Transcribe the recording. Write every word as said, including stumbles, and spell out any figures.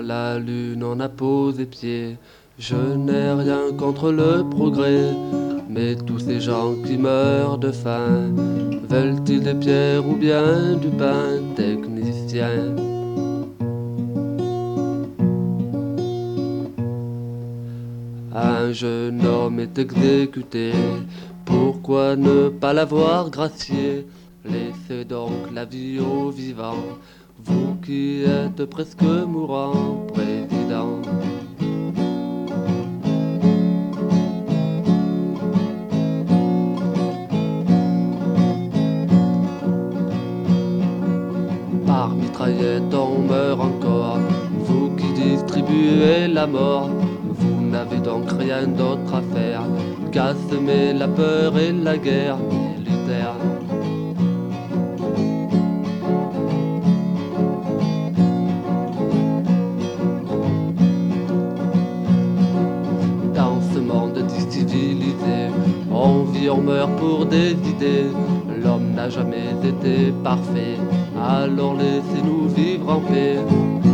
la lune en a posé pied. Je n'ai rien contre le progrès, mais tous ces gens qui meurent de faim, veulent-ils des pierres ou bien du pain, technicien? Un jeune homme est exécuté, pourquoi ne pas l'avoir gracié? Laissez donc la vie aux vivants, vous qui êtes presque mourant, président. Par mitraillette on meurt encore, vous qui distribuez la mort. Vous n'avez donc rien d'autre à faire qu'à semer la peur et la guerre militaire. Dans ce monde décivilisé, on vit, on meurt pour des idées. L'homme n'a jamais été parfait, alors laissez-nous vivre en paix.